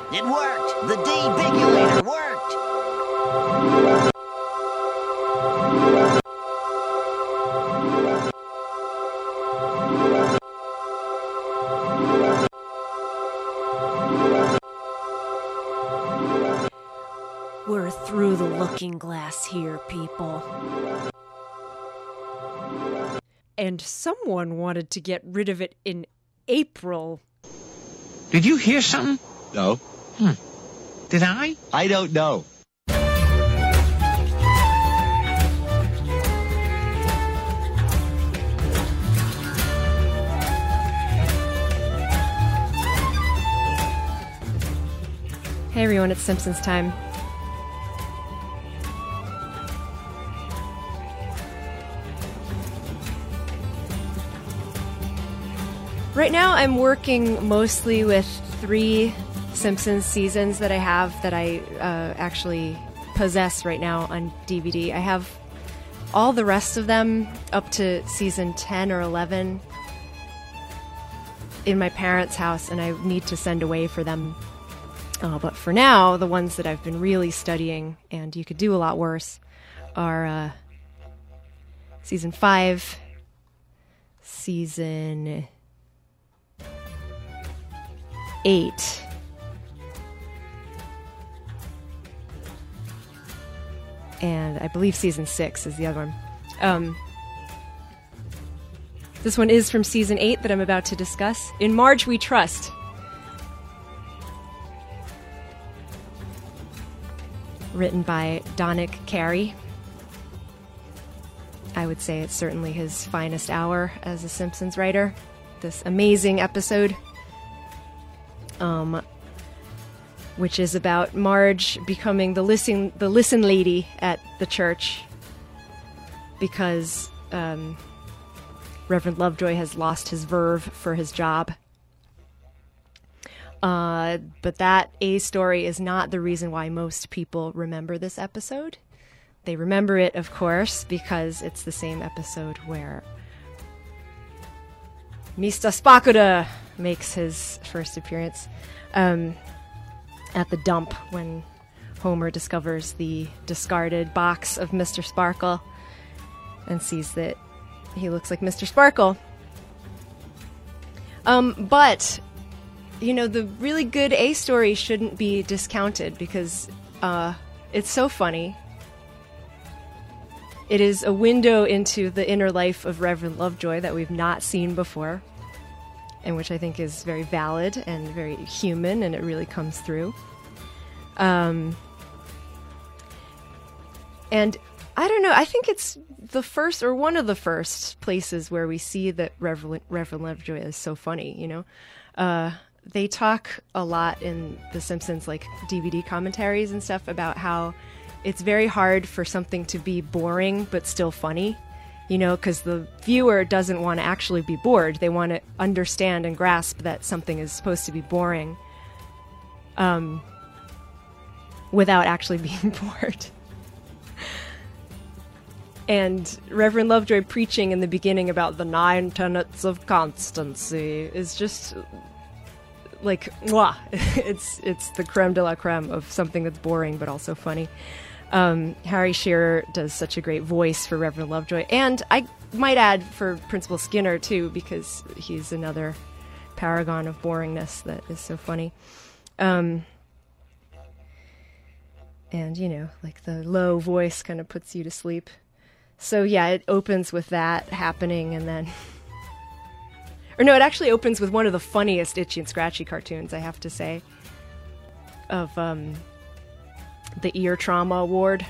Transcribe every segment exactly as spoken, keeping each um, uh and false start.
It worked! The debigulator worked! We're through the looking glass here, people. And someone wanted to get rid of it in April. Did you hear something? No. Hmm. Did I? I don't know. Hey everyone, it's Simpsons time. Right now I'm working mostly with three Simpsons seasons that I have that I uh, actually possess right now on D V D. I have all the rest of them up to season ten or eleven in my parents' house, and I need to send away for them. Uh, but for now, the ones that I've been really studying, and you could do a lot worse, are uh, season five, season eight, and I believe season six is the other one. Um, this one is from season eight that I'm about to discuss. In Marge We Trust. Written by Donick Cary. I would say it's certainly his finest hour as a Simpsons writer. This amazing episode, um, which is about Marge becoming the listen the listen lady at the church because um, Reverend Lovejoy has lost his verve for his job. Uh, but that A story is not the reason why most people remember this episode. They remember it, of course, because it's the same episode where Mister Spakuda makes his first appearance um, at the dump when Homer discovers the discarded box of Mister Sparkle and sees that he looks like Mister Sparkle. Um, but... You know, the really good A story shouldn't be discounted because uh, it's so funny. It is a window into the inner life of Reverend Lovejoy that we've not seen before, and which I think is very valid and very human, and it really comes through. Um, and I don't know, I think it's the first, or one of the first places where we see that Reverend, Reverend Lovejoy is so funny, you know? Uh... They talk a lot in The Simpsons, like D V D commentaries and stuff, about how it's very hard for something to be boring but still funny, you know, because the viewer doesn't want to actually be bored. They want to understand and grasp that something is supposed to be boring um, without actually being bored. And Reverend Lovejoy preaching in the beginning about the nine tenets of constancy is just... like, mwah. it's it's the creme de la creme of something that's boring but also funny. Um, Harry Shearer does such a great voice for Reverend Lovejoy, and I might add for Principal Skinner too, because he's another paragon of boringness that is so funny. Um, and you know, like the low voice kind of puts you to sleep. So yeah, it opens with that happening, and then. Or no, it actually opens with one of the funniest Itchy and Scratchy cartoons, I have to say, of um, the ear trauma ward,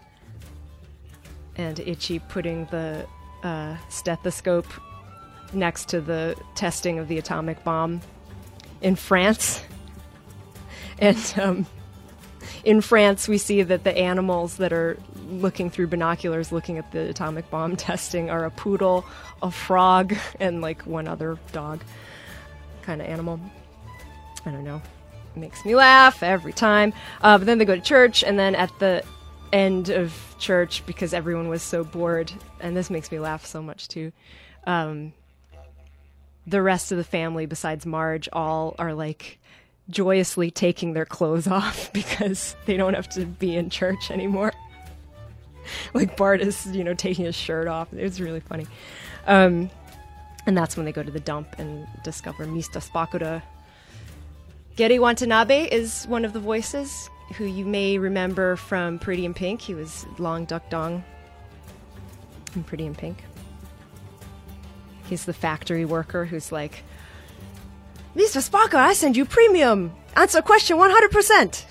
and Itchy putting the uh, stethoscope next to the testing of the atomic bomb in France. And um, in France, we see that the animals that are looking through binoculars looking at the atomic bomb testing are a poodle, a frog, and like one other dog kind of animal. I don't know. It makes me laugh every time. Uh, but then they go to church, and then at the end of church, because everyone was so bored, and this makes me laugh so much too, um, the rest of the family besides Marge all are like joyously taking their clothes off because they don't have to be in church anymore. Like Bart is, you know, taking his shirt off. It was really funny. Um, and that's when they go to the dump and discover Mister Spakura. Geri Watanabe is one of the voices, who you may remember from Pretty in Pink. He was Long Duck Dong in Pretty in Pink. He's the factory worker who's like, Mister Spakura, I send you premium. Answer question one hundred percent.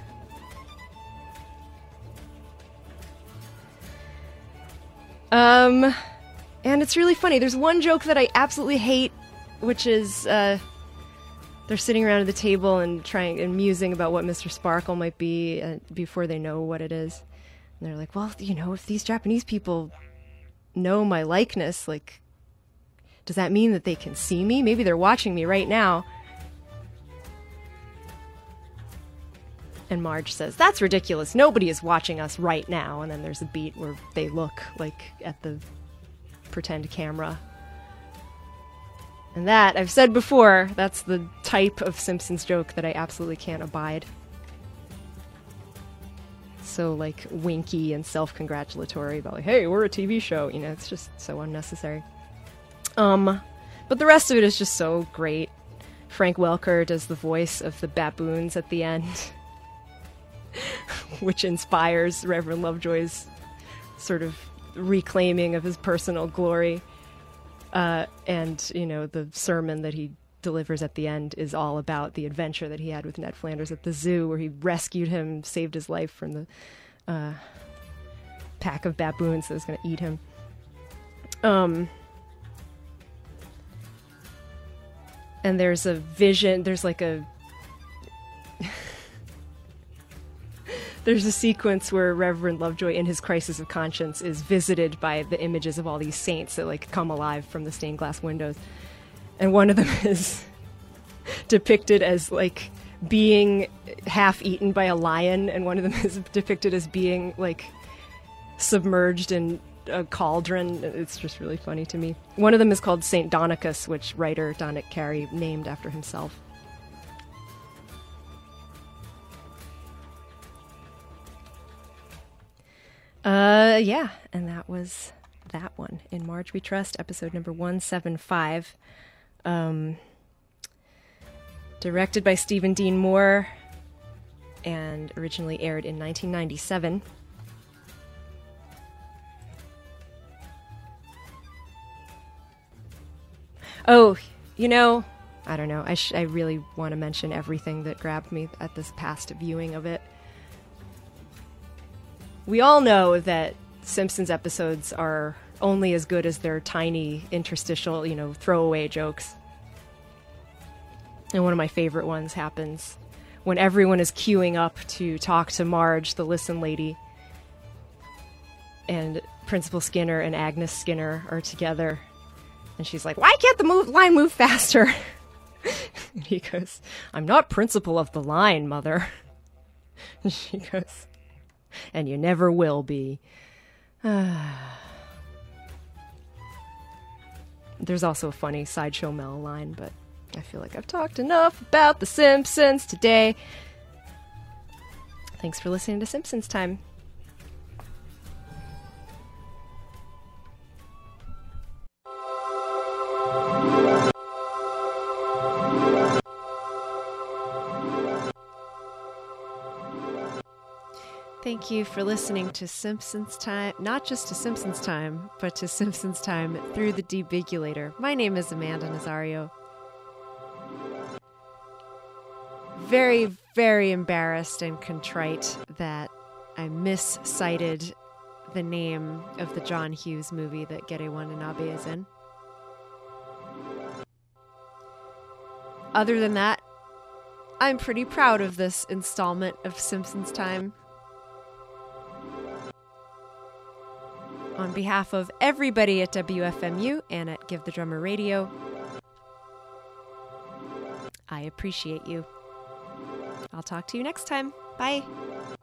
Um, and it's really funny. There's one joke that I absolutely hate, which is, uh, they're sitting around at the table and trying and musing about what Mister Sparkle might be uh, before they know what it is. And they're like, well, you know, if these Japanese people know my likeness, like, does that mean that they can see me? Maybe they're watching me right now. And Marge says, that's ridiculous. Nobody is watching us right now. And then there's a beat where they look, like, at the pretend camera. And that, I've said before, that's the type of Simpsons joke that I absolutely can't abide. So, like, winky and self-congratulatory about, like, hey, we're a T V show. You know, it's just so unnecessary. Um, but the rest of it is just so great. Frank Welker does the voice of the baboons at the end, which inspires Reverend Lovejoy's sort of reclaiming of his personal glory. Uh, and, you know, the sermon that he delivers at the end is all about the adventure that he had with Ned Flanders at the zoo, where he rescued him, saved his life from the uh, pack of baboons that was going to eat him. Um, and there's a vision, there's like a... There's a sequence where Reverend Lovejoy, in his crisis of conscience, is visited by the images of all these saints that, like, come alive from the stained glass windows. And one of them is depicted as, like, being half-eaten by a lion, and one of them is depicted as being, like, submerged in a cauldron. It's just really funny to me. One of them is called Saint Donicus, which writer Dominic Carey named after himself. Uh, yeah, and that was that one. In Marge We Trust, episode number one seventy-five. Um, directed by Stephen Dean Moore, and originally aired in nineteen ninety-seven. Oh, you know, I don't know. I, sh- I really want to mention everything that grabbed me at this past viewing of it. We all know that Simpsons episodes are only as good as their tiny interstitial, you know, throwaway jokes. And one of my favorite ones happens when everyone is queuing up to talk to Marge, the listen lady, and Principal Skinner and Agnes Skinner are together. And she's like, why can't the move- line move faster? And he goes, I'm not principal of the line, Mother. And she goes, and you never will be. There's also a funny Sideshow Mel line, but I feel like I've talked enough about The Simpsons today. Thanks for listening to Simpsons Time. Thank you for listening to Simpsons Time, not just to Simpsons Time, but to Simpsons Time through the Debigulator. My name is Amanda Nazario. Very, very embarrassed and contrite that I miscited the name of the John Hughes movie that Geri Watanabe is in. Other than that, I'm pretty proud of this installment of Simpsons Time. On behalf of everybody at W F M U and at Give the Drummer Radio, I appreciate you. I'll talk to you next time. Bye.